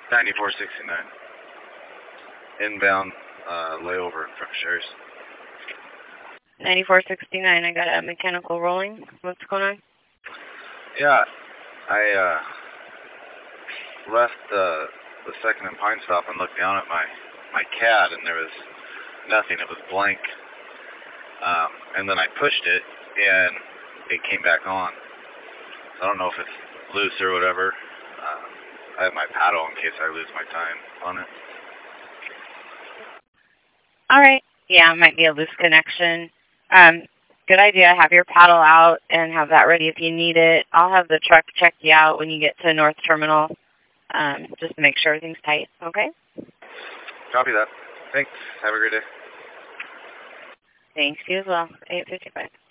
9469. Inbound layover in front of Sherry's. 9469, I got a mechanical rolling. What's going on? Yeah, I left the second and Pine stop and looked down at my CAD and there was nothing. It was blank. And then I pushed it and it came back on. I don't know if it's loose or whatever. I have my paddle in case I lose my time on it. All right. Yeah, it might be a loose connection. Good idea. Have your paddle out and have that ready if you need it. I'll have the truck check you out when you get to North Terminal, just to make sure everything's tight. Okay? Copy that. Thanks. Have a great day. Thanks. You as well. 8:55.